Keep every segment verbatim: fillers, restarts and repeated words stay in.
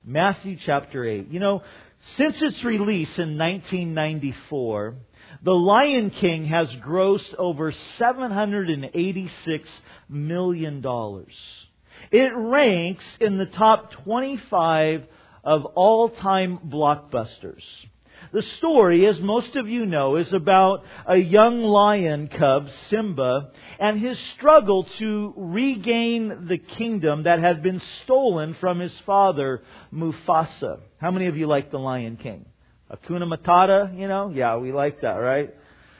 Matthew chapter eight. You know, since its release in nineteen ninety-four, The Lion King has grossed over seven hundred eighty-six million dollars. It ranks in the top twenty-five of all-time blockbusters. The story, as most of you know, is about a young lion cub, Simba, and his struggle to regain the kingdom that had been stolen from his father, Mufasa. How many of you like The Lion King? Hakuna Matata, you know? Yeah, we like that, right?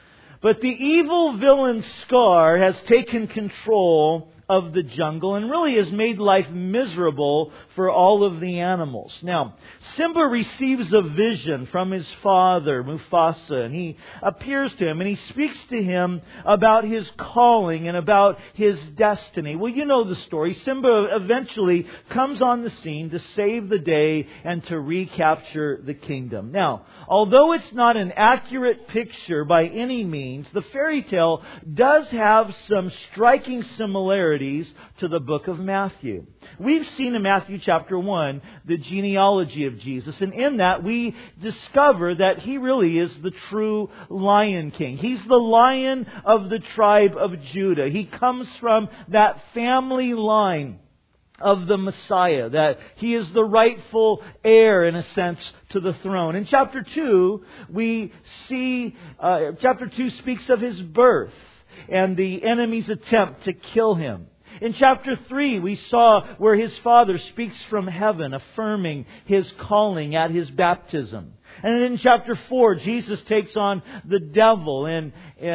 But the evil villain Scar has taken control of the jungle and really has made life miserable for all of the animals. Now, Simba receives a vision from his father, Mufasa, and he appears to him and he speaks to him about his calling and about his destiny. Well, you know the story. Simba eventually comes on the scene to save the day and to recapture the kingdom. Now, although it's not an accurate picture by any means, the fairy tale does have some striking similarities to the book of Matthew. We've seen in Matthew chapter one the genealogy of Jesus, and in that we discover that He really is the true Lion King. He's the Lion of the tribe of Judah. He comes from that family line of the Messiah, that He is the rightful heir, in a sense, to the throne. In chapter two, we see, uh, chapter two speaks of His birth and the enemy's attempt to kill Him. In chapter three, we saw where His Father speaks from heaven, affirming His calling at His baptism. And then in chapter four, Jesus takes on the devil and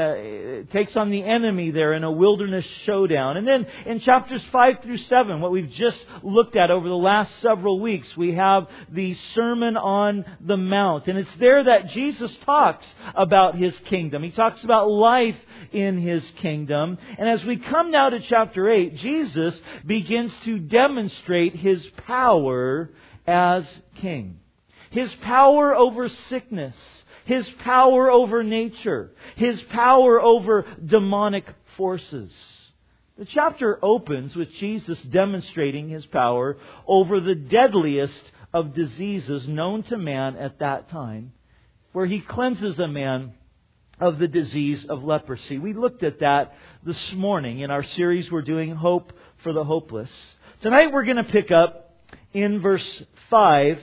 uh, takes on the enemy there in a wilderness showdown. And then in chapters five through seven, what we've just looked at over the last several weeks, we have the Sermon on the Mount. And it's there that Jesus talks about His kingdom. He talks about life in His kingdom. And as we come now to chapter eight, Jesus begins to demonstrate His power as King. His power over sickness, His power over nature, His power over demonic forces. The chapter opens with Jesus demonstrating His power over the deadliest of diseases known to man at that time, where He cleanses a man of the disease of leprosy. We looked at that this morning in our series we're doing, Hope for the Hopeless. Tonight we're going to pick up in verse five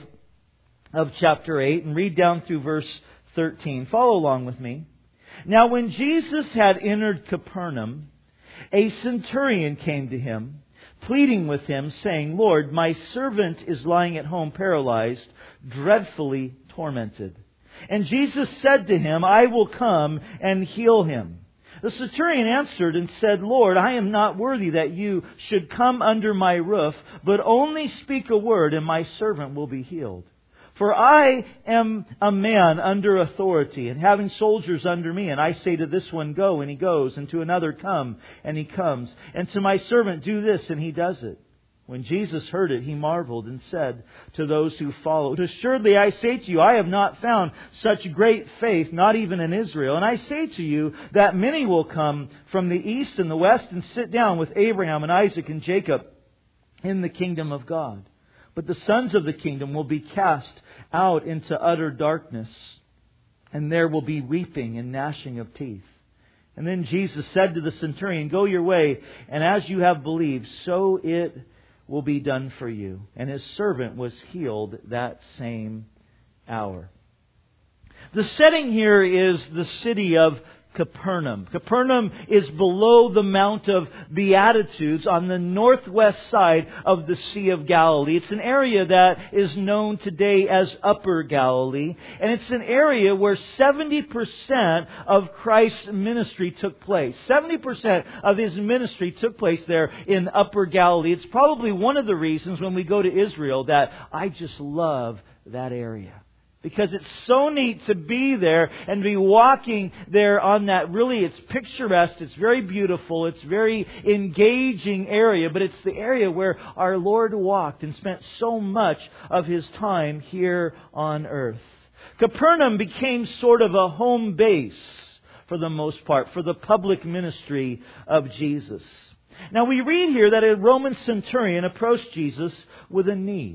of chapter eight and read down through verse thirteen. Follow along with me. Now when Jesus had entered Capernaum, a centurion came to Him, pleading with Him, saying, Lord, my servant is lying at home paralyzed, dreadfully tormented. And Jesus said to him, I will come and heal him. The centurion answered and said, Lord, I am not worthy that you should come under my roof, but only speak a word and my servant will be healed. For I am a man under authority and having soldiers under me. And I say to this one, go, and he goes. And to another, come, and he comes. And to my servant, do this, and he does it. When Jesus heard it, He marveled and said to those who followed, Assuredly I say to you, I have not found such great faith, not even in Israel. And I say to you that many will come from the east and the west and sit down with Abraham and Isaac and Jacob in the kingdom of God. But the sons of the kingdom will be cast out into utter darkness, and there will be weeping and gnashing of teeth. And then Jesus said to the centurion, Go your way, and as you have believed, so it will be done for you. And his servant was healed that same hour. The setting here is the city of Capernaum. Capernaum is below the Mount of Beatitudes on the northwest side of the Sea of Galilee. It's an area that is known today as Upper Galilee. And it's an area where seventy percent of Christ's ministry took place. seventy percent of His ministry took place there in Upper Galilee. It's probably one of the reasons when we go to Israel that I just love that area. Because it's so neat to be there and be walking there on that. Really, it's picturesque. It's very beautiful. It's very engaging area. But it's the area where our Lord walked and spent so much of His time here on earth. Capernaum became sort of a home base for the most part for the public ministry of Jesus. Now we read here that a Roman centurion approached Jesus with a need.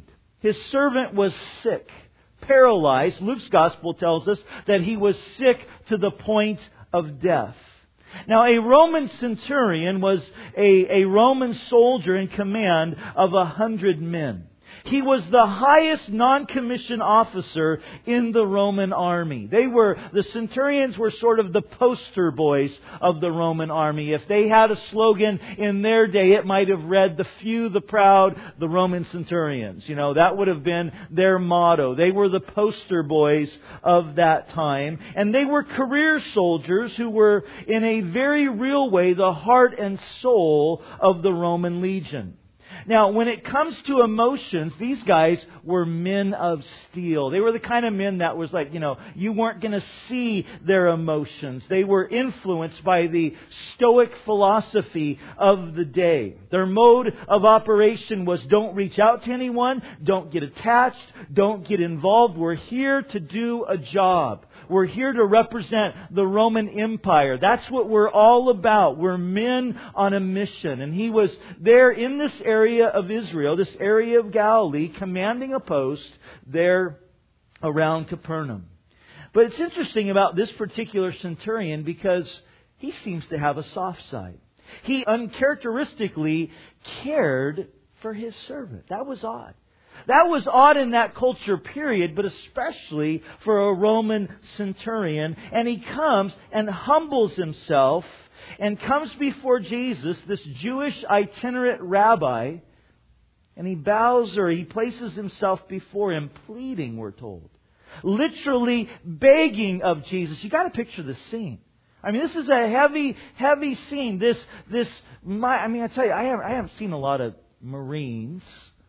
his servant was sick, paralyzed. Luke's Gospel tells us that he was sick to the point of death. Now, a Roman centurion was a, a Roman soldier in command of a hundred men. He was the highest non-commissioned officer in the Roman army. They were, the centurions were sort of the poster boys of the Roman army. If they had a slogan in their day, it might have read, "The few, the proud, the Roman centurions." You know, that would have been their motto. They were the poster boys of that time. And they were career soldiers who were, in a very real way, the heart and soul of the Roman legion. Now, when it comes to emotions, these guys were men of steel. They were the kind of men that was like, you know, you weren't going to see their emotions. They were influenced by the Stoic philosophy of the day. Their mode of operation was don't reach out to anyone, don't get attached, don't get involved. We're here to do a job. We're here to represent the Roman Empire. That's what we're all about. We're men on a mission. And he was there in this area of Israel, this area of Galilee, commanding a post there around Capernaum. But it's interesting about this particular centurion because he seems to have a soft side. He uncharacteristically cared for his servant. That was odd. That was odd in that culture period, but especially for a Roman centurion. And he comes and humbles himself and comes before Jesus, this Jewish itinerant rabbi, and he bows or he places himself before him, pleading, we're told. Literally begging of Jesus. You got to picture this scene. I mean, this is a heavy, heavy scene. This, this, my, I mean, I tell you, I haven't, I haven't seen a lot of Marines.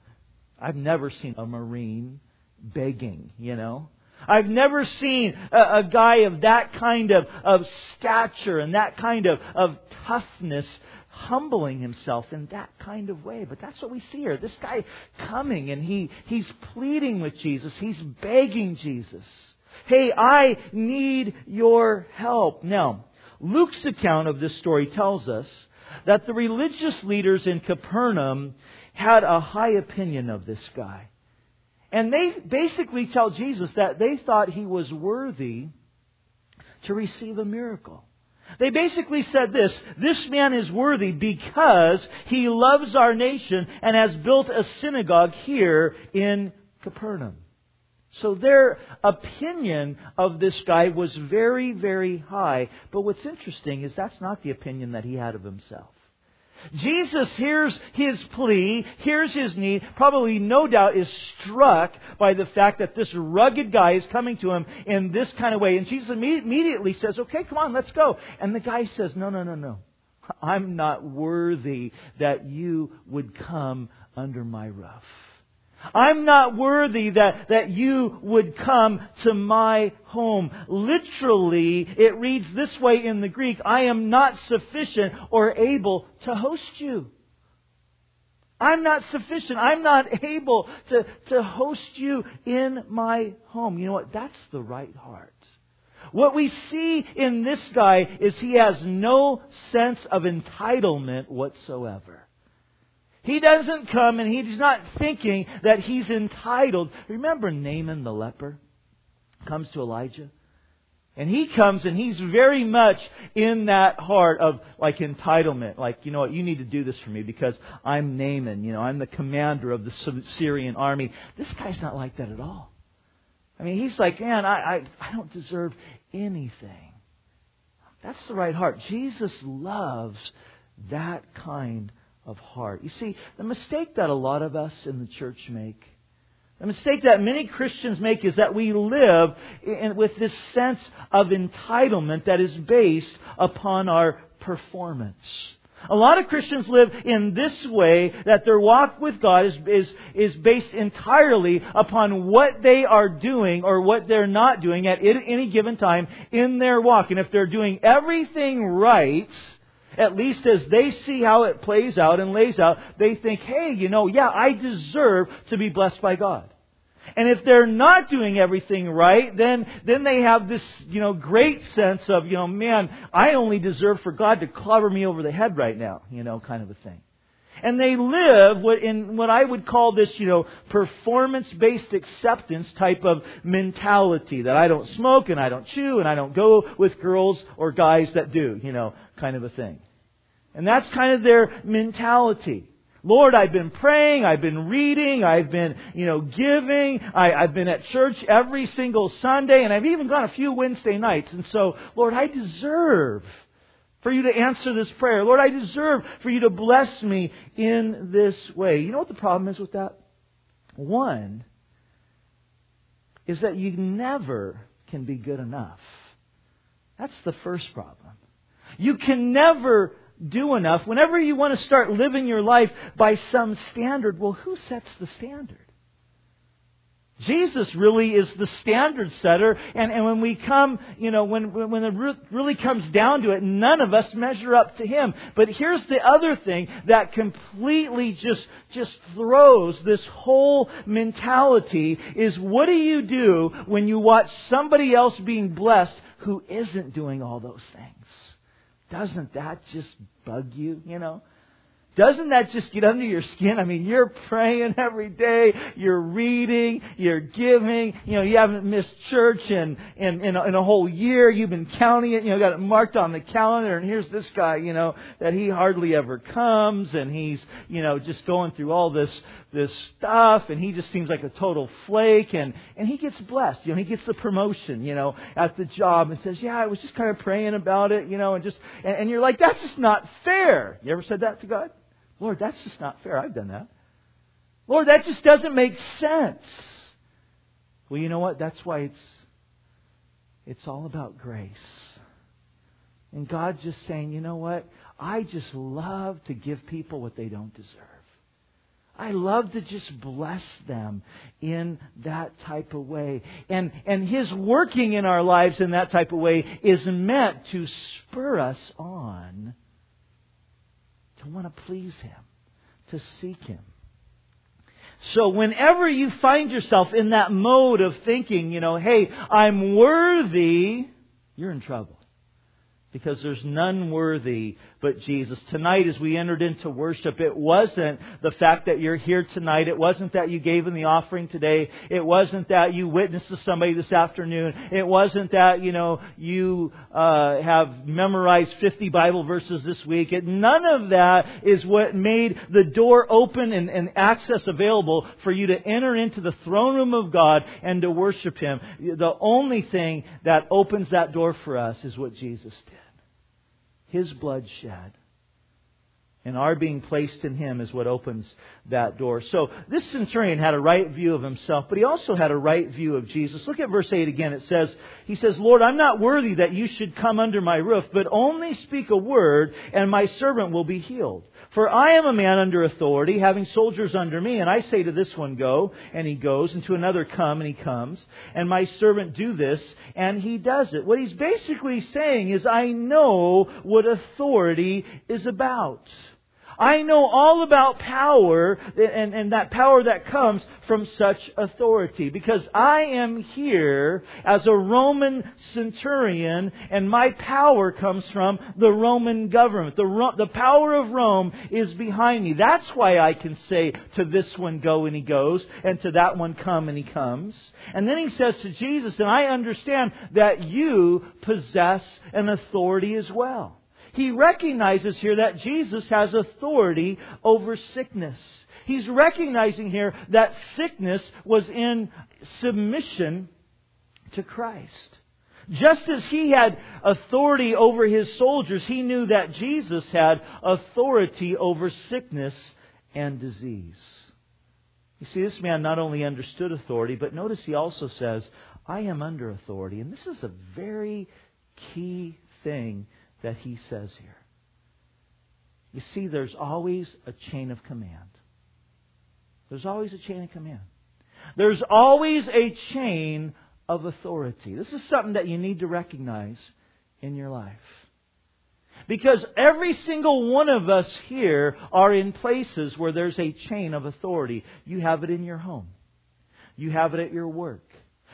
I've never seen a Marine begging, you know. I've never seen a, a guy of that kind of, of stature and that kind of, of toughness humbling himself in that kind of way. But that's what we see here. This guy coming and he, he's pleading with Jesus. He's begging Jesus. Hey, I need your help. Now, Luke's account of this story tells us that the religious leaders in Capernaum had a high opinion of this guy. And they basically tell Jesus that they thought he was worthy to receive a miracle. They basically said this, this man is worthy because he loves our nation and has built a synagogue here in Capernaum. So their opinion of this guy was very, very high. But what's interesting is that's not the opinion that he had of himself. Jesus hears his plea, hears his need, probably no doubt is struck by the fact that this rugged guy is coming to him in this kind of way. And Jesus immediately says, okay, come on, let's go. And the guy says, no, no, no, no. I'm not worthy that you would come under my roof. I'm not worthy that, that you would come to my home. Literally, it reads this way in the Greek, I am not sufficient or able to host you. I'm not sufficient. I'm not able to, to host you in my home. You know what? That's the right heart. What we see in this guy is he has no sense of entitlement whatsoever. He doesn't come and he's not thinking that he's entitled. Remember Naaman the leper comes to Elijah? And he comes and he's very much in that heart of like entitlement. Like, you know what, you need to do this for me because I'm Naaman. You know, I'm the commander of the Syrian army. This guy's not like that at all. I mean, he's like, man, I, I, I don't deserve anything. That's the right heart. Jesus loves that kind of heart. You see, the mistake that a lot of us in the church make, the mistake that many Christians make is that we live in, with this sense of entitlement that is based upon our performance. A lot of Christians live in this way, that their walk with God is, is, is based entirely upon what they are doing or what they're not doing at any given time in their walk. And if they're doing everything right, at least as they see how it plays out and lays out, they think, hey, you know, yeah, I deserve to be blessed by God. And if they're not doing everything right, then, then they have this, you know, great sense of, you know, man, I only deserve for God to clobber me over the head right now, you know, kind of a thing. And they live in what I would call this, you know, performance-based acceptance type of mentality. That I don't smoke and I don't chew and I don't go with girls or guys that do, you know, kind of a thing. And that's kind of their mentality. Lord, I've been praying, I've been reading, I've been, you know, giving, I, I've been at church every single Sunday, and I've even gone a few Wednesday nights. And so, Lord, I deserve for you to answer this prayer. Lord, I deserve for you to bless me in this way. You know what the problem is with that? One is that you never can be good enough. That's the first problem. You can never do enough. Whenever you want to start living your life by some standard, well, who sets the standard? Jesus really is the standard setter, and, and when we come, you know, when when it really comes down to it, none of us measure up to Him. But here's the other thing that completely just just throws this whole mentality is, what do you do when you watch somebody else being blessed who isn't doing all those things? Doesn't that just bug you, you know? Doesn't that just get under your skin? I mean, you're praying every day, you're reading, you're giving, you know, you haven't missed church in, in, in, a, in a whole year, you've been counting it, you know, got it marked on the calendar, and here's this guy, you know, that he hardly ever comes, and he's, you know, just going through all this, this stuff, and he just seems like a total flake, and, and he gets blessed, you know, he gets the promotion, you know, at the job, and says, yeah, I was just kind of praying about it, you know, and just, and, and you're like, that's just not fair. You ever said that to God? Lord, that's just not fair. I've done that. Lord, that just doesn't make sense. Well, you know what? That's why it's it's all about grace. And God just saying, you know what? I just love to give people what they don't deserve. I love to just bless them in that type of way. And, and His working in our lives in that type of way is meant to spur us on to want to please Him, to seek Him. So whenever you find yourself in that mode of thinking, you know, hey, I'm worthy, you're in trouble. Because there's none worthy but Jesus. Tonight, as we entered into worship, it wasn't the fact that you're here tonight. It wasn't that you gave in the offering today. It wasn't that you witnessed to somebody this afternoon. It wasn't that, you know, you uh, have memorized fifty Bible verses this week. It, none of that is what made the door open and, and access available for you to enter into the throne room of God and to worship Him. The only thing that opens that door for us is what Jesus did. His blood shed. And our being placed in Him is what opens that door. So this centurion had a right view of himself, but he also had a right view of Jesus. Look at verse eight again. It says, he says, Lord, I'm not worthy that you should come under my roof, but only speak a word and my servant will be healed. For I am a man under authority, having soldiers under me, and I say to this one, go, and he goes, and to another, come, and he comes, and my servant, do this, and he does it. What he's basically saying is, I know what authority is about. I know all about power and, and that power that comes from such authority. Because I am here as a Roman centurion and my power comes from the Roman government. The, the power of Rome is behind me. That's why I can say to this one, go, and he goes, and to that one, come, and he comes. And then he says to Jesus, and I understand that you possess an authority as well. He recognizes here that Jesus has authority over sickness. He's recognizing here that sickness was in submission to Christ. Just as He had authority over His soldiers, He knew that Jesus had authority over sickness and disease. You see, this man not only understood authority, but notice he also says, I am under authority. And this is a very key thing that he says here. You see, there's always a chain of command. There's always a chain of command. There's always a chain of authority. This is something that you need to recognize in your life. Because every single one of us here are in places where there's a chain of authority. You have it in your home. You have it at your work.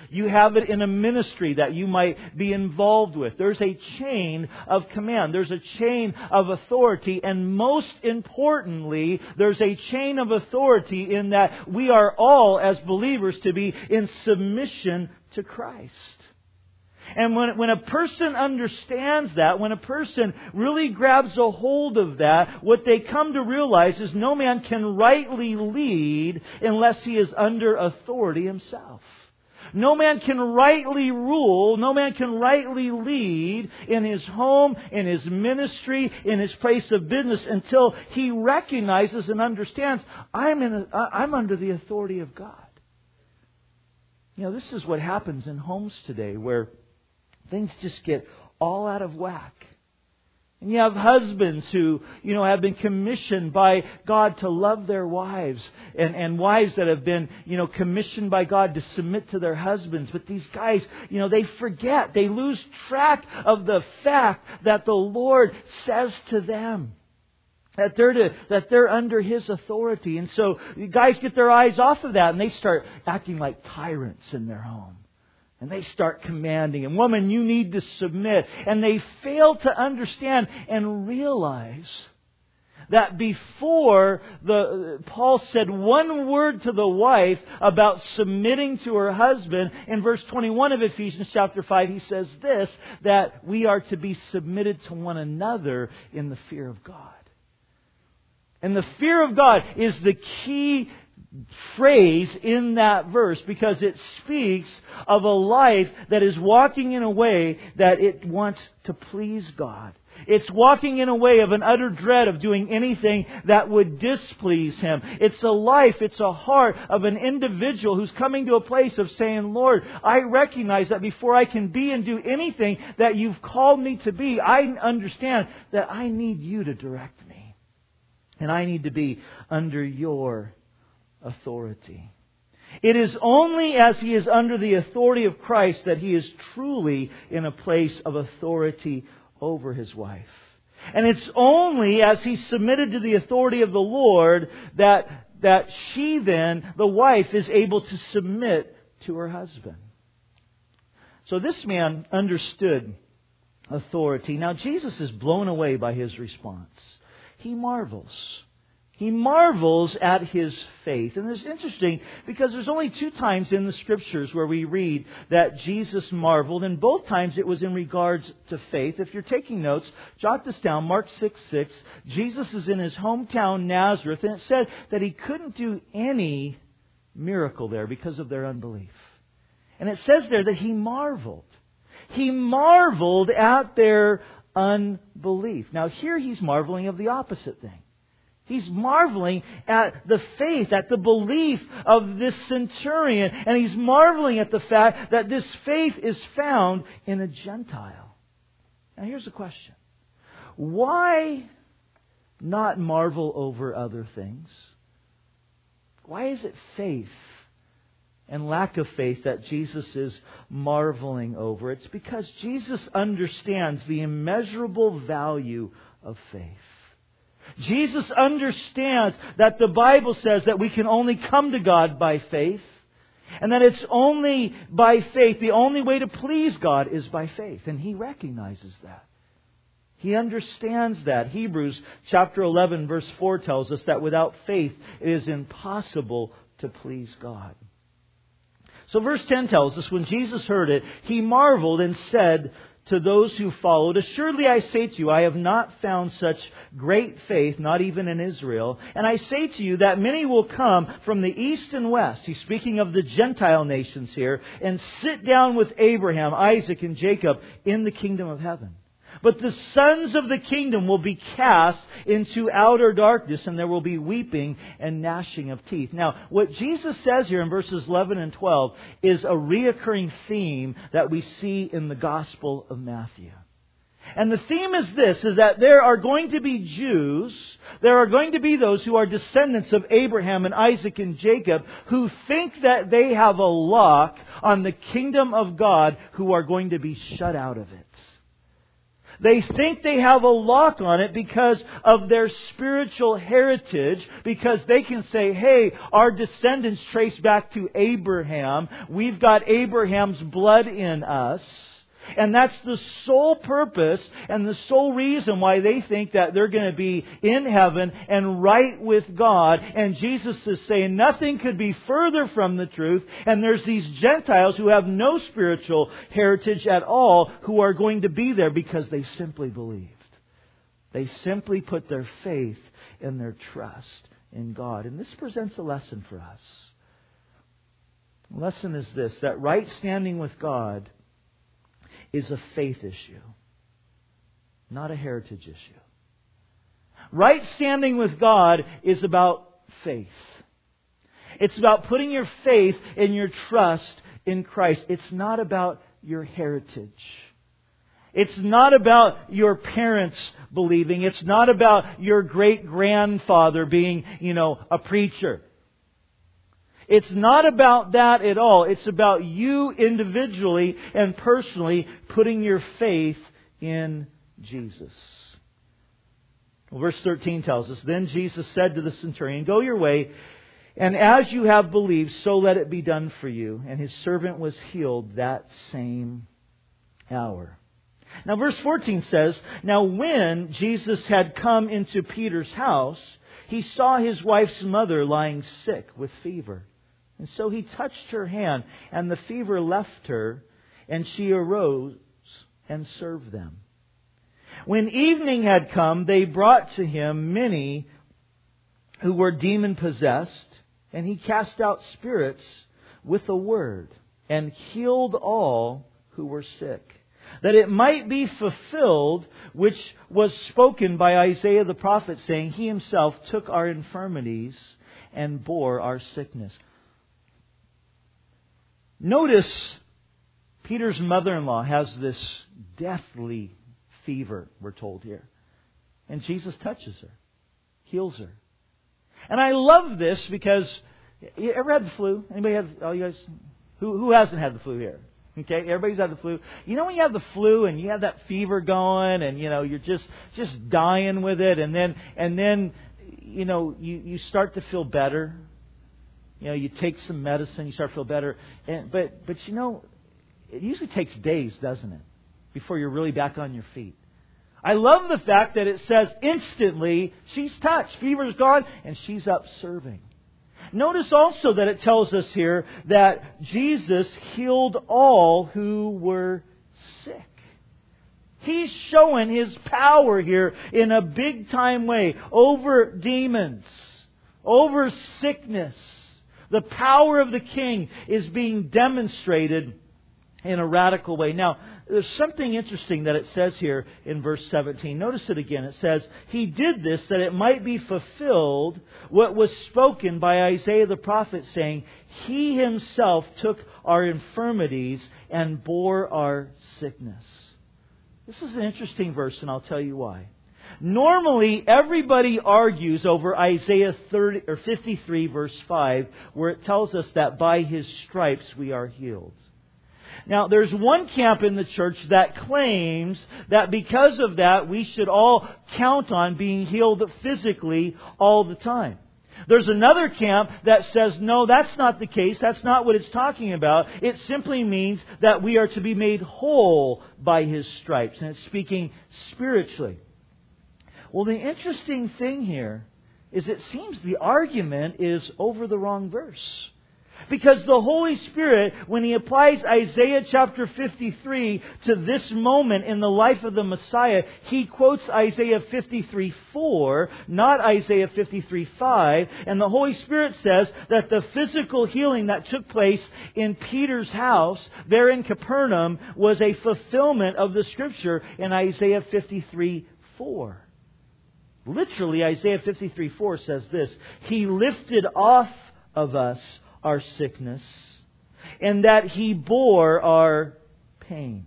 You have it in a ministry that you might be involved with. There's a chain of command. There's a chain of authority. And most importantly, there's a chain of authority in that we are all, as believers, to be in submission to Christ. And when, when a person understands that, when a person really grabs a hold of that, what they come to realize is no man can rightly lead unless he is under authority himself. No man can rightly rule, no man can rightly lead in his home, in his ministry, in his place of business until he recognizes and understands, I'm, in a, I'm under the authority of God. You know, this is what happens in homes today, where things just get all out of whack. And you have husbands who, you know, have been commissioned by God to love their wives. And, and wives that have been, you know, commissioned by God to submit to their husbands. But these guys, you know, they forget. They lose track of the fact that the Lord says to them that they're to, that they're under His authority. And so guys get their eyes off of that and they start acting like tyrants in their home. And they start commanding. And woman, you need to submit. And they fail to understand and realize that before the Paul said one word to the wife about submitting to her husband, in verse twenty-one of Ephesians chapter five, he says this, that we are to be submitted to one another in the fear of God. And the fear of God is the key phrase in that verse, because it speaks of a life that is walking in a way that it wants to please God. It's walking in a way of an utter dread of doing anything that would displease Him. It's a life, it's a heart of an individual who's coming to a place of saying, Lord, I recognize that before I can be and do anything that You've called me to be, I understand that I need You to direct me. And I need to be under Your authority. It is only as he is under the authority of Christ that he is truly in a place of authority over his wife. And it's only as he's submitted to the authority of the Lord that, that she then, the wife, is able to submit to her husband. So this man understood authority. Now Jesus is blown away by his response. He marvels. He marvels at his faith. And it's interesting because there's only two times in the Scriptures where we read that Jesus marveled. And both times it was in regards to faith. If you're taking notes, jot this down. Mark six six. Jesus is in his hometown Nazareth. And it said that he couldn't do any miracle there because of their unbelief. And it says there that he marveled. He marveled at their unbelief. Now here he's marveling of the opposite thing. He's marveling at the faith, at the belief of this centurion. And he's marveling at the fact that this faith is found in a Gentile. Now here's the question. Why not marvel over other things? Why is it faith and lack of faith that Jesus is marveling over? It's because Jesus understands the immeasurable value of faith. Jesus understands that the Bible says that we can only come to God by faith. And that it's only by faith, the only way to please God is by faith. And He recognizes that. He understands that. Hebrews chapter eleven verse four tells us that without faith it is impossible to please God. So verse ten tells us, when Jesus heard it, He marveled and said to those who followed, assuredly I say to you, I have not found such great faith, not even in Israel. And I say to you that many will come from the east and west, he's speaking of the Gentile nations here, and sit down with Abraham, Isaac, and Jacob in the kingdom of heaven. But the sons of the kingdom will be cast into outer darkness, and there will be weeping and gnashing of teeth. Now, what Jesus says here in verses eleven and twelve is a reoccurring theme that we see in the Gospel of Matthew. And the theme is this, is that there are going to be Jews, there are going to be those who are descendants of Abraham and Isaac and Jacob, who think that they have a lock on the kingdom of God, who are going to be shut out of it. They think they have a lock on it because of their spiritual heritage, because they can say, hey, our descendants trace back to Abraham. We've got Abraham's blood in us. And that's the sole purpose and the sole reason why they think that they're going to be in heaven and right with God. And Jesus is saying nothing could be further from the truth. And there's these Gentiles who have no spiritual heritage at all who are going to be there because they simply believed. They simply put their faith and their trust in God. And this presents a lesson for us. The lesson is this, that right standing with God is a faith issue, not a heritage issue. Right standing with God is about faith. It's about putting your faith and your trust in Christ. It's not about your heritage. It's not about your parents believing. It's not about your great-grandfather being, you know, a preacher. It's not about that at all. It's about you individually and personally putting your faith in Jesus. Well, verse thirteen tells us, Then Jesus said to the centurion, Go your way, and as you have believed, so let it be done for you. And his servant was healed that same hour. Now verse fourteen says, Now when Jesus had come into Peter's house, he saw his wife's mother lying sick with fever. And so he touched her hand, and the fever left her, and she arose and served them. When evening had come, they brought to him many who were demon-possessed, and he cast out spirits with a word, and healed all who were sick, that it might be fulfilled which was spoken by Isaiah the prophet, saying, He himself took our infirmities and bore our sickness. Notice Peter's mother-in-law has this deathly fever, we're told here. And Jesus touches her, heals her. And I love this because, you ever had the flu? Anybody have, oh, you guys, who, who hasn't had the flu here? Okay, everybody's had the flu. You know when you have the flu and you have that fever going and, you know, you're just, just dying with it, and then, and then, you know, you, you start to feel better. You know, you take some medicine, you start to feel better. And, but, but you know, it usually takes days, doesn't it, before you're really back on your feet. I love the fact that it says instantly she's touched, fever's gone, and she's up serving. Notice also that it tells us here that Jesus healed all who were sick. He's showing His power here in a big time way over demons, over sickness. The power of the King is being demonstrated in a radical way. Now, there's something interesting that it says here in verse seventeen. Notice it again. It says, He did this that it might be fulfilled what was spoken by Isaiah the prophet, saying, He Himself took our infirmities and bore our sickness. This is an interesting verse, and I'll tell you why. Normally, everybody argues over Isaiah thirty or fifty-three verse five, where it tells us that by His stripes we are healed. Now, there's one camp in the church that claims that because of that, we should all count on being healed physically all the time. There's another camp that says, no, that's not the case. That's not what it's talking about. It simply means that we are to be made whole by His stripes. And it's speaking spiritually. Well, the interesting thing here is it seems the argument is over the wrong verse. Because the Holy Spirit, when He applies Isaiah chapter fifty-three to this moment in the life of the Messiah, He quotes Isaiah fifty-three four, not Isaiah fifty-three five. And the Holy Spirit says that the physical healing that took place in Peter's house, there in Capernaum, was a fulfillment of the Scripture in Isaiah fifty-three four. Literally, Isaiah fifty-three four says this, He lifted off of us our sickness, and that He bore our pains.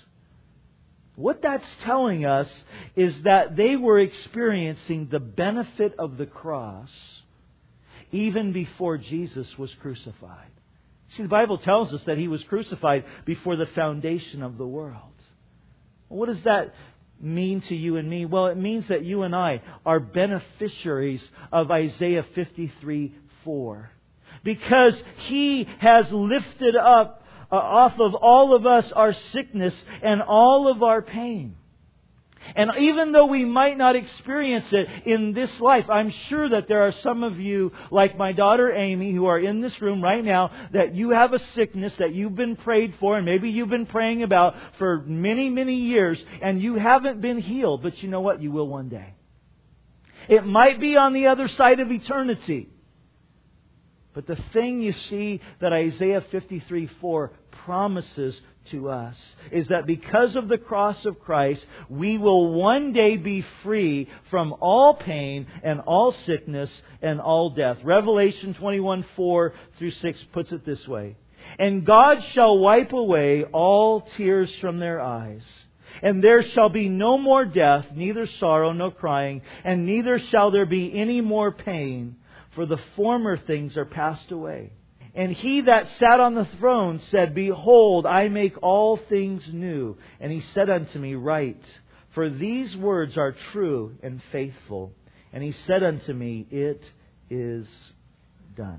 What that's telling us is that they were experiencing the benefit of the cross even before Jesus was crucified. See, the Bible tells us that He was crucified before the foundation of the world. What does that mean to you and me? Well, it means that you and I are beneficiaries of Isaiah fifty-three four. Because He has lifted up uh, off of all of us our sickness and all of our pain. And even though we might not experience it in this life, I'm sure that there are some of you, like my daughter Amy, who are in this room right now, that you have a sickness that you've been prayed for and maybe you've been praying about for many, many years, and you haven't been healed. But you know what? You will one day. It might be on the other side of eternity. But the thing you see that Isaiah fifty-three four promises to us is that because of the cross of Christ, we will one day be free from all pain and all sickness and all death. Revelation twenty-one four through six puts it this way. And God shall wipe away all tears from their eyes. And there shall be no more death, neither sorrow, nor crying, and neither shall there be any more pain, for the former things are passed away. And He that sat on the throne said, Behold, I make all things new. And He said unto me, Write, for these words are true and faithful. And He said unto me, It is done.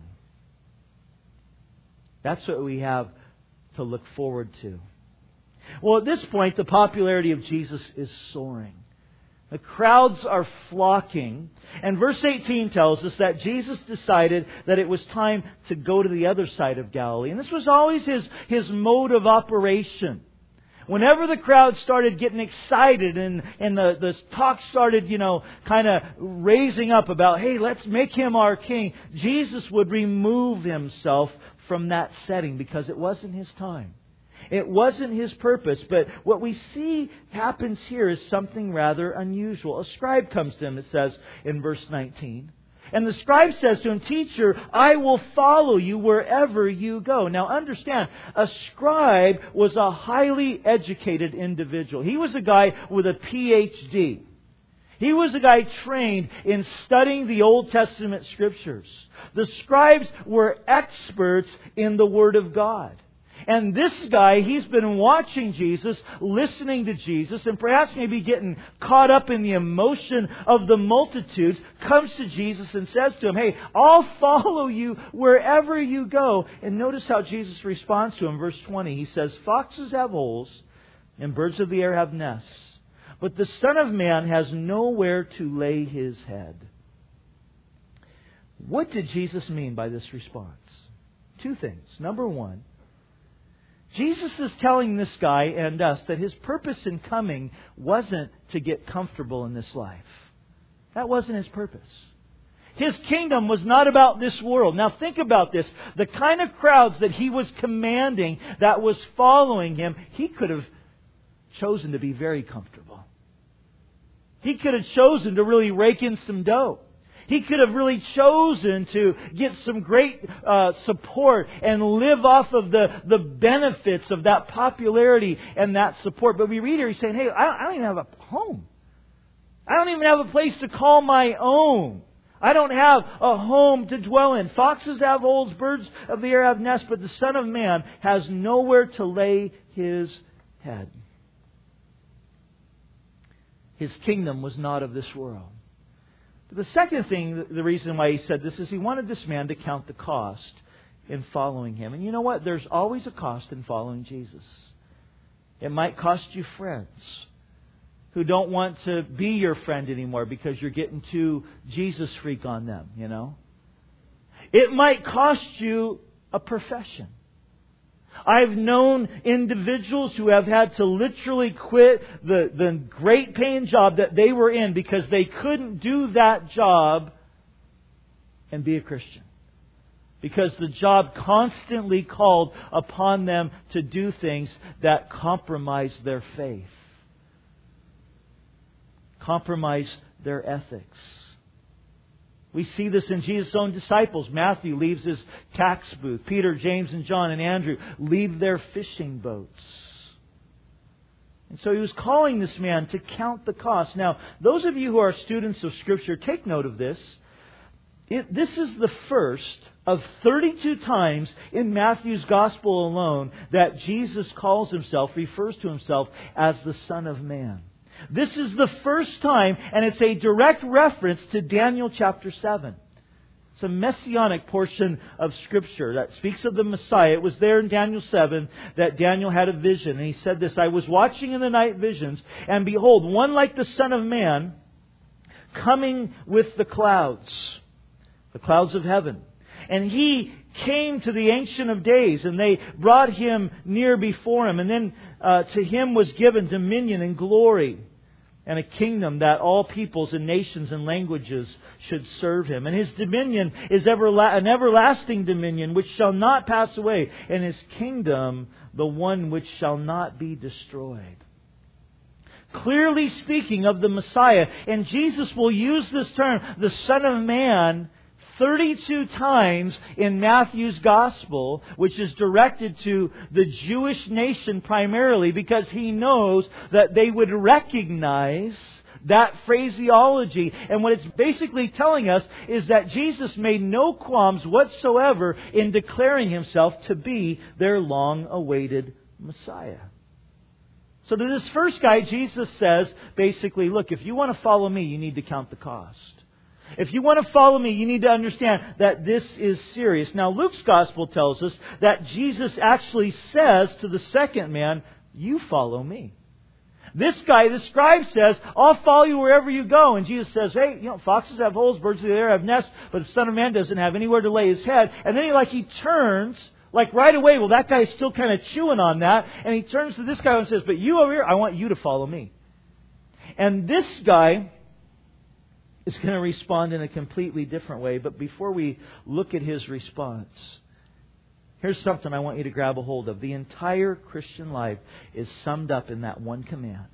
That's what we have to look forward to. Well, at this point, the popularity of Jesus is soaring. The crowds are flocking. And verse eighteen tells us that Jesus decided that it was time to go to the other side of Galilee. And this was always His, his mode of operation. Whenever the crowd started getting excited and, and the, the talk started, you know, kind of raising up about, hey, let's make Him our King, Jesus would remove Himself from that setting because it wasn't His time. It wasn't His purpose, but what we see happens here is something rather unusual. A scribe comes to Him, it says in verse nineteen. And the scribe says to him, Teacher, I will follow you wherever you go. Now understand, a scribe was a highly educated individual. He was a guy with a P H D. He was a guy trained in studying the Old Testament Scriptures. The scribes were experts in the Word of God. And this guy, he's been watching Jesus, listening to Jesus, and perhaps maybe getting caught up in the emotion of the multitudes, comes to Jesus and says to him, Hey, I'll follow you wherever you go. And notice how Jesus responds to him. Verse twenty, He says, Foxes have holes, and birds of the air have nests, but the Son of Man has nowhere to lay His head. What did Jesus mean by this response? Two things. Number one, Jesus is telling this guy and us that His purpose in coming wasn't to get comfortable in this life. That wasn't His purpose. His kingdom was not about this world. Now think about this. The kind of crowds that He was commanding that was following Him, He could have chosen to be very comfortable. He could have chosen to really rake in some dough. He could have really chosen to get some great uh, support and live off of the, the benefits of that popularity and that support. But we read here, He's saying, hey, I, I don't even have a home. I don't even have a place to call my own. I don't have a home to dwell in. Foxes have holes, birds of the air have nests, but the Son of Man has nowhere to lay His head. His kingdom was not of this world. But the second thing, the reason why He said this is He wanted this man to count the cost in following Him. And you know what? There's always a cost in following Jesus. It might cost you friends who don't want to be your friend anymore because you're getting too Jesus freak on them, you know. It might cost you a profession. I've known individuals who have had to literally quit the, the great paying job that they were in because they couldn't do that job and be a Christian. Because the job constantly called upon them to do things that compromise their faith. Compromise their ethics. We see this in Jesus' own disciples. Matthew leaves his tax booth. Peter, James, and John and Andrew leave their fishing boats. And so He was calling this man to count the cost. Now, those of you who are students of Scripture, take note of this. It, this is the first of thirty-two times in Matthew's Gospel alone that Jesus calls Himself, refers to Himself as the Son of Man. This is the first time, and it's a direct reference to Daniel chapter seven. It's a messianic portion of Scripture that speaks of the Messiah. It was there in Daniel seven that Daniel had a vision. And he said this, I was watching in the night visions, and behold, one like the Son of Man coming with the clouds, the clouds of heaven. And he came to the Ancient of Days, and they brought him near before him. And then uh, to him was given dominion and glory, and a kingdom that all peoples and nations and languages should serve him. And his dominion is everla- an everlasting dominion which shall not pass away, and his kingdom the one which shall not be destroyed. Clearly speaking of the Messiah, and Jesus will use this term, the Son of Man, thirty-two times in Matthew's Gospel, which is directed to the Jewish nation primarily, because He knows that they would recognize that phraseology. And what it's basically telling us is that Jesus made no qualms whatsoever in declaring Himself to be their long-awaited Messiah. So to this first guy, Jesus says, basically, look, if you want to follow me, you need to count the cost. If you want to follow me, you need to understand that this is serious. Now, Luke's Gospel tells us that Jesus actually says to the second man, you follow me. This guy, the scribe, says, I'll follow you wherever you go. And Jesus says, hey, you know, foxes have holes, birds of the air have nests, but the Son of Man doesn't have anywhere to lay His head. And then he, like, he turns, like right away, well, that guy's still kind of chewing on that. And he turns to this guy and says, but you over here, I want you to follow me. And this guy is going to respond in a completely different way. But before we look at his response, here's something I want you to grab a hold of. The entire Christian life is summed up in that one command.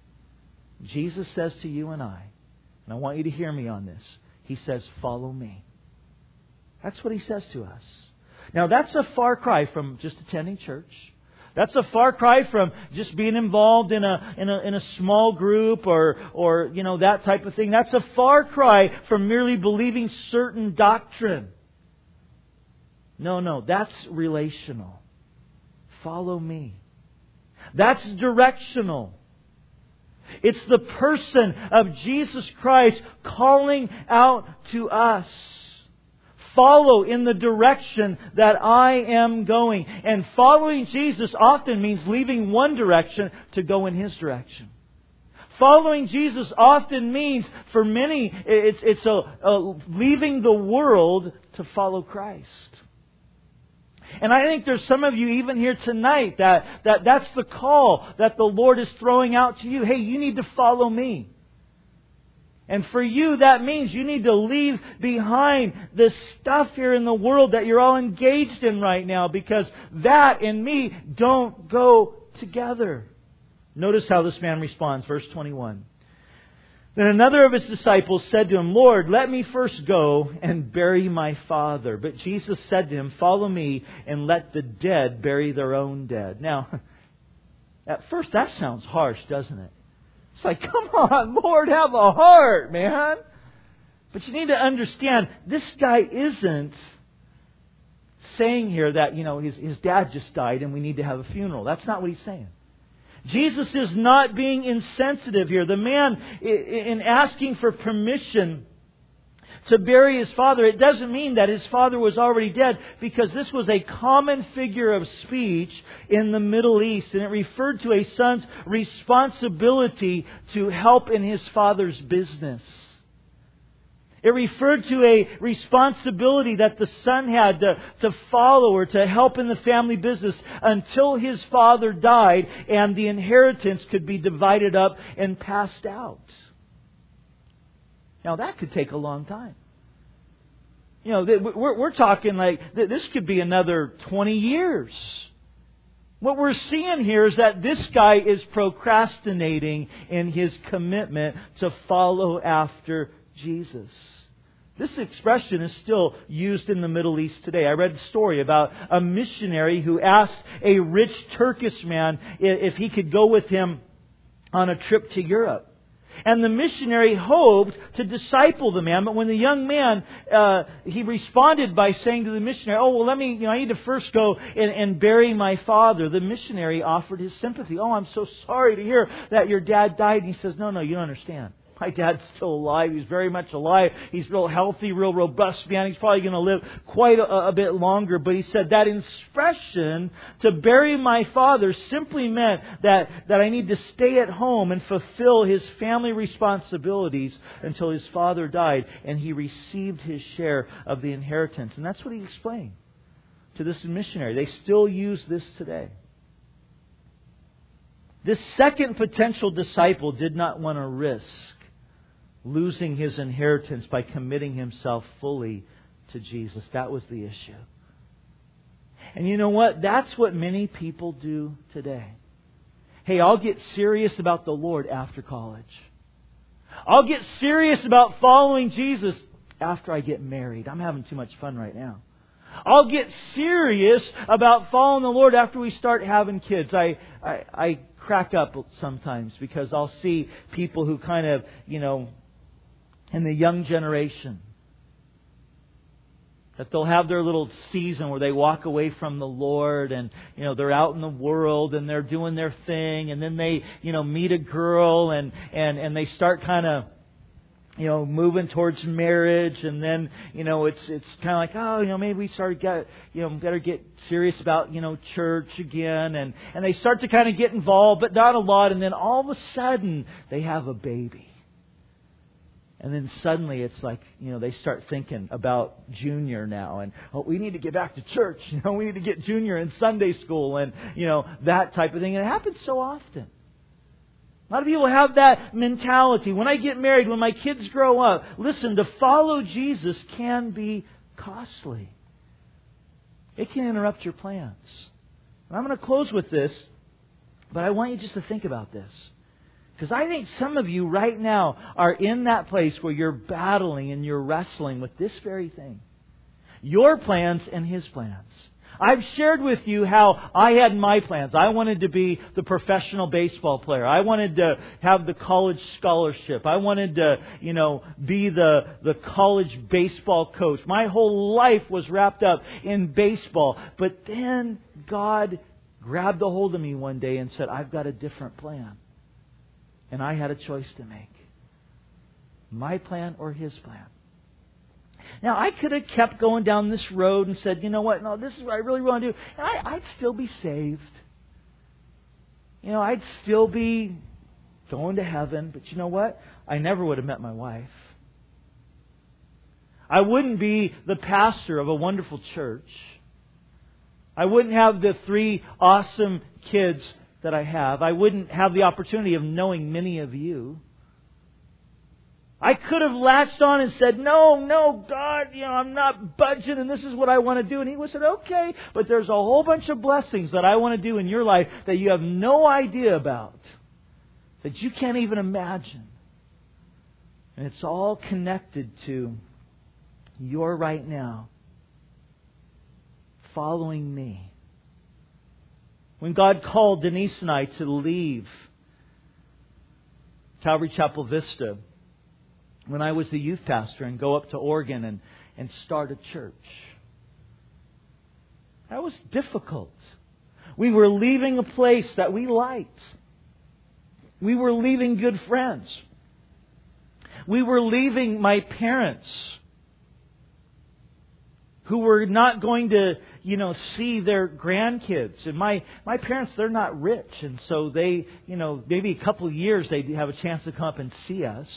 Jesus says to you and I, and I want you to hear me on this, He says, follow me. That's what He says to us. Now, that's a far cry from just attending church. That's a far cry from just being involved in a in a in a small group or or you know that type of thing. That's a far cry from merely believing certain doctrine. No, no, that's relational. Follow me. That's directional. It's the person of Jesus Christ calling out to us. Follow in the direction that I am going. And following Jesus often means leaving one direction to go in His direction. Following Jesus often means, for many, it's, it's a, a leaving the world to follow Christ. And I think there's some of you even here tonight that, that that's the call that the Lord is throwing out to you. Hey, you need to follow me. And for you, that means you need to leave behind the stuff here in the world that you're all engaged in right now, because that and me don't go together. Notice how this man responds, verse twenty-one. Then another of His disciples said to Him, Lord, let me first go and bury my father. But Jesus said to him, follow me and let the dead bury their own dead. Now, at first that sounds harsh, doesn't it? It's like, come on, Lord, have a heart, man. But you need to understand, this guy isn't saying here that, you know, his, his dad just died and we need to have a funeral. That's not what He's saying. Jesus is not being insensitive here. The man, in asking for permission to bury his father, it doesn't mean that his father was already dead, because this was a common figure of speech in the Middle East, and it referred to a son's responsibility to help in his father's business. It referred to a responsibility that the son had to, to follow or to help in the family business until his father died and the inheritance could be divided up and passed out. Now that could take a long time. You know, we're, we're talking like this could be another twenty years. What we're seeing here is that this guy is procrastinating in his commitment to follow after Jesus. This expression is still used in the Middle East today. I read a story about a missionary who asked a rich Turkish man if he could go with him on a trip to Europe. And the missionary hoped to disciple the man, but when the young man, uh, he responded by saying to the missionary, oh, well, let me, you know, I need to first go and, and bury my father. The missionary offered his sympathy. Oh, I'm so sorry to hear that your dad died. And he says, no, no, you don't understand. My dad's still alive. He's very much alive. He's real healthy, real robust man. He's probably going to live quite a, a bit longer. But he said that expression, to bury my father, simply meant that, that I need to stay at home and fulfill his family responsibilities until his father died and he received his share of the inheritance. And that's what he explained to this missionary. They still use this today. This second potential disciple did not want to risk losing his inheritance by committing himself fully to Jesus. That was the issue. And you know what? That's what many people do today. Hey, I'll get serious about the Lord after college. I'll get serious about following Jesus after I get married. I'm having too much fun right now. I'll get serious about following the Lord after we start having kids. I, I, I crack up sometimes because I'll see people who kind of, you know, in the young generation, that they'll have their little season where they walk away from the Lord and, you know, they're out in the world and they're doing their thing, and then they, you know, meet a girl and, and, and they start kind of, you know, moving towards marriage, and then, you know, it's it's kind of like, oh, you know, maybe we start get, you know, better get serious about, you know, church again, and and they start to kind of get involved, but not a lot, and then all of a sudden they have a baby, and then suddenly it's like, you know, they start thinking about Junior now, and oh, we need to get back to church, you know, we need to get Junior in Sunday school, and you know, that type of thing, and it happens so often. A lot of people have that mentality. When I get married, when my kids grow up, listen, to follow Jesus can be costly. It can interrupt your plans. And I'm going to close with this, but I want you just to think about this. Because I think some of you right now are in that place where you're battling and you're wrestling with this very thing. Your plans and His plans. I've shared with you how I had my plans. I wanted to be the professional baseball player. I wanted to have the college scholarship. I wanted to, you know, be the, the college baseball coach. My whole life was wrapped up in baseball. But then God grabbed a hold of me one day and said, I've got a different plan. And I had a choice to make. My plan or His plan. Now, I could have kept going down this road and said, you know what, no, this is what I really want to do. And I, I'd still be saved. You know, I'd still be going to heaven. But you know what? I never would have met my wife. I wouldn't be the pastor of a wonderful church. I wouldn't have the three awesome kids that I have. I wouldn't have the opportunity of knowing many of you. I could have latched on and said, no, no, God, you know, I'm not budging and this is what I want to do. And He would have said, okay, but there's a whole bunch of blessings that I want to do in your life that you have no idea about, that you can't even imagine. And it's all connected to your right now following me. When God called Denise and I to leave Calvary Chapel Vista, when I was the youth pastor, and go up to Oregon and, and start a church. That was difficult. We were leaving a place that we liked. We were leaving good friends. We were leaving my parents, who were not going to, you know, see their grandkids. And my, my parents, they're not rich. And so they, you know, maybe a couple of years they'd have a chance to come up and see us.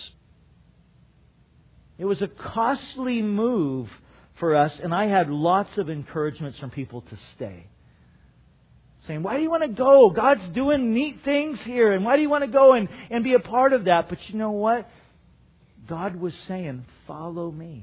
It was a costly move for us, and I had lots of encouragements from people to stay. Saying, why do you want to go? God's doing neat things here, and why do you want to go and, and be a part of that? But you know what? God was saying, follow me.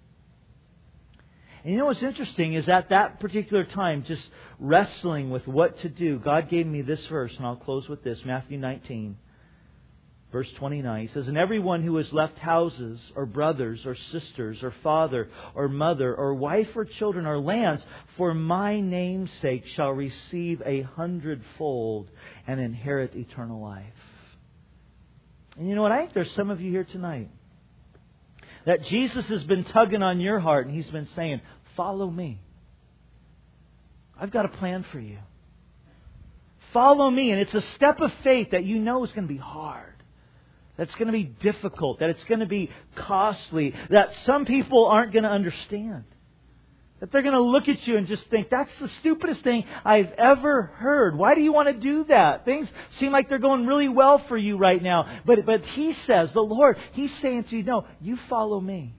And you know what's interesting is at that particular time, just wrestling with what to do, God gave me this verse, and I'll close with this, Matthew nineteen. Verse twenty-nine, He says, and everyone who has left houses, or brothers, or sisters, or father, or mother, or wife, or children, or lands, for my name's sake shall receive a hundredfold and inherit eternal life. And you know what? I think there's some of you here tonight that Jesus has been tugging on your heart and He's been saying, follow me. I've got a plan for you. Follow me. And it's a step of faith that you know is going to be hard. That's going to be difficult. That it's going to be costly. That some people aren't going to understand. That they're going to look at you and just think, that's the stupidest thing I've ever heard. Why do you want to do that? Things seem like they're going really well for you right now. But, but He says, the Lord, He's saying to you, no, you follow me.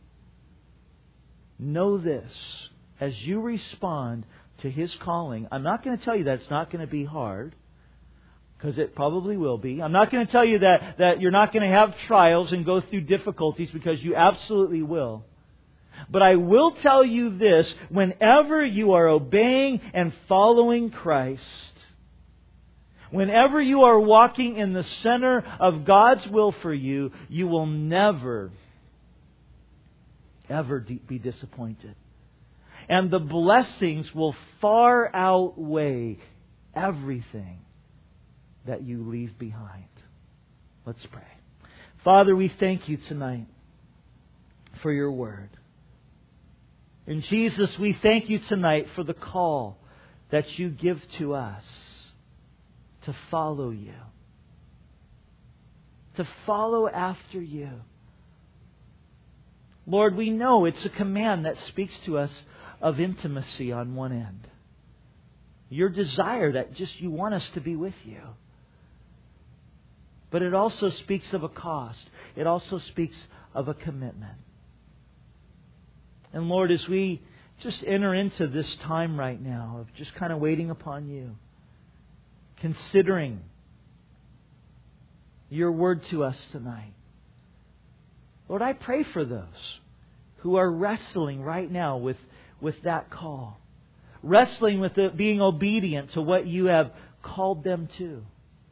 Know this, as you respond to His calling, I'm not going to tell you that it's not going to be hard, because it probably will be. I'm not going to tell you that, that you're not going to have trials and go through difficulties, because you absolutely will. But I will tell you this, whenever you are obeying and following Christ, whenever you are walking in the center of God's will for you, you will never, ever be disappointed. And the blessings will far outweigh everything that you leave behind. Let's pray. Father, we thank You tonight for Your Word. And Jesus, we thank You tonight for the call that You give to us to follow You. To follow after You. Lord, we know it's a command that speaks to us of intimacy on one end. Your desire that just You want us to be with You. But it also speaks of a cost. It also speaks of a commitment. And Lord, as we just enter into this time right now of just kind of waiting upon You, considering Your Word to us tonight, Lord, I pray for those who are wrestling right now with, with that call. Wrestling with the, being obedient to what You have called them to.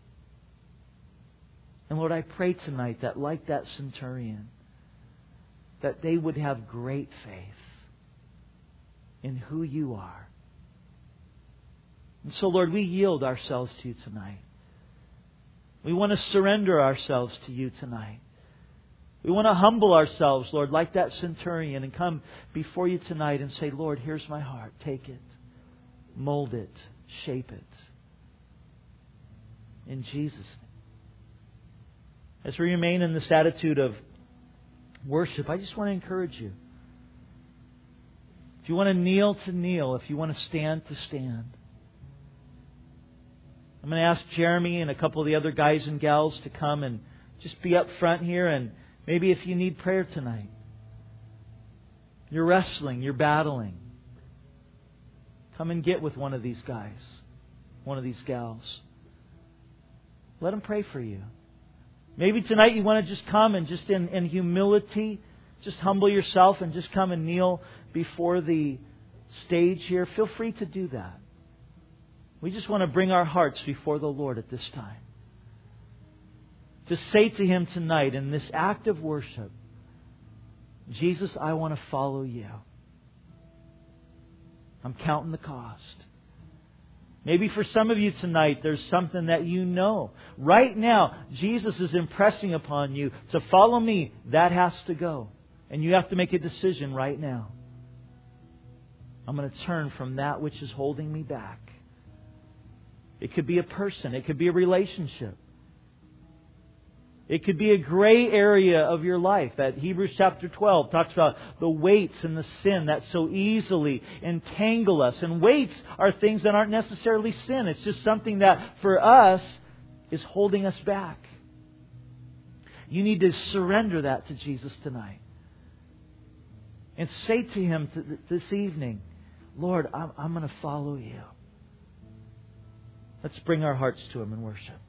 And Lord, I pray tonight that like that centurion, that they would have great faith in who You are. And so, Lord, we yield ourselves to You tonight. We want to surrender ourselves to You tonight. We want to humble ourselves, Lord, like that centurion, and come before You tonight and say, Lord, here's my heart. Take it. Mold it. Shape it. In Jesus' name. As we remain in this attitude of worship, I just want to encourage you. If you want to kneel, to kneel. If you want to stand, to stand. I'm going to ask Jeremy and a couple of the other guys and gals to come and just be up front here. And maybe if you need prayer tonight, you're wrestling, you're battling, come and get with one of these guys, one of these gals. Let them pray for you. Maybe tonight you want to just come and just in, in humility, just humble yourself and just come and kneel before the stage here. Feel free to do that. We just want to bring our hearts before the Lord at this time. To say to Him tonight in this act of worship, Jesus, I want to follow You. I'm counting the cost. Maybe for some of you tonight, there's something that you know. Right now, Jesus is impressing upon you to follow Me. That has to go. And you have to make a decision right now. I'm going to turn from that which is holding me back. It could be a person. It could be a relationship. It could be a gray area of your life. That Hebrews chapter twelve talks about the weights and the sin that so easily entangle us. And weights are things that aren't necessarily sin. It's just something that for us is holding us back. You need to surrender that to Jesus tonight. And say to Him this evening, Lord, I'm, I'm going to follow You. Let's bring our hearts to Him in worship.